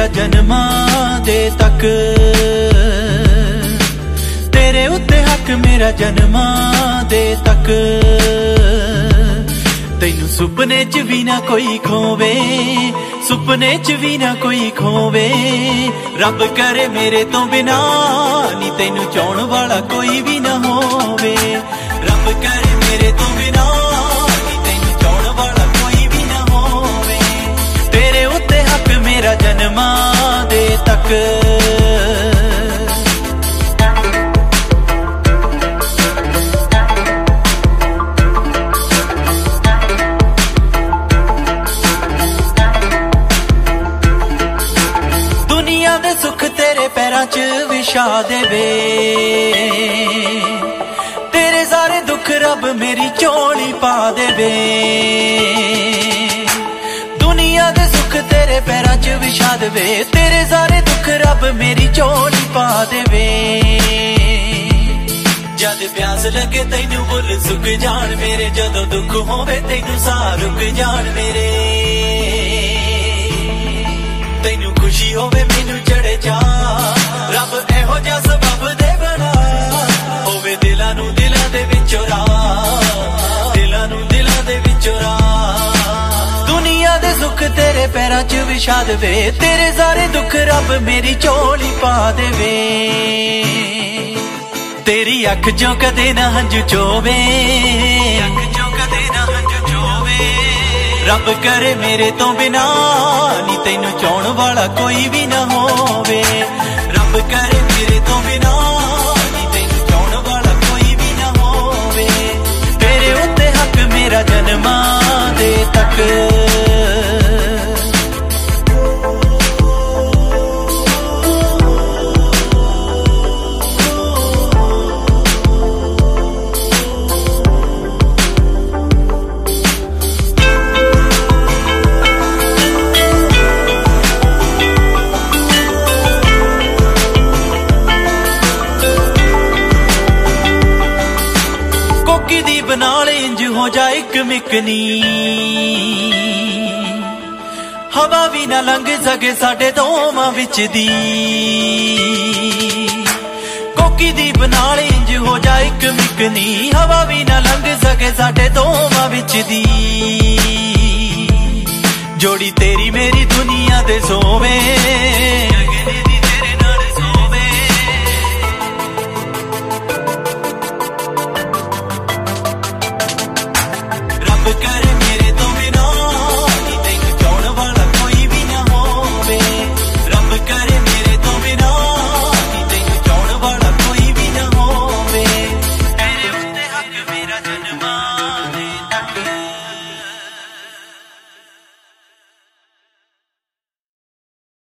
मेरा जन्मां दे तक, तेरे उत्ते हक मेरा जन्मां दे तक। तैनू सुपने च भी ना कोई खोवे, सुपने च भी ना कोई खोवे। रब करे मेरे तो बिना नी तैनू चाहण वाला कोई भी ना होवे। रब करे मेरे तो बिना नी तैनू चाहण वाला कोई भी ना होवे। तेरे उत्ते हक मेरा जन्मां दे तक। सुख तेरे पैरां च विछा देवे, तेरे सारे दुख रब मेरी झोली पा देवे। दुनिया दे सुख तेरे पैरां च विछा देवे, तेरे सारे दुख रब मेरी झोली पा देवे। जद प्यास लगे तैनू बुल सुख जान मेरे, जदों दुख होवे तैनू साह रुक जान मेरे। तैनू खुशी होवे मैनू चढ़े जा, रब एहो जा सबब दे बना। होवे दिलां नू दिलां दे विचों राह, दिलां नू दिलां दे विचों राह। दुनिया दे सुख तेरे पैरां च विछा देवे, तेरे सारे दुख रब मेरी झोली पा देवे। तेरी अख चों कदे ना हंझू चोवे, अख चों कदे ना हंझू चोवे। रब करे मेरे तो बिना नी तैनू चाहण वाला कोई भी ना होवे। रब करे मेरे तो बिना नी तैनू चाहण वाला कोई भी ना होवे। तेरे उत्ते हक मेरा जन्मां दे तक। नाल इंज हो जा इक मिकनी, हवा भी ना लंघ सके साडे दोवां विच दी। कोकी दी बनाल इंज हो जा इक मिकनी, हवा भी ना लंघ सके साडे दोवां विच दी। जोड़ी तेरी मेरी दुनिया दे सोवे,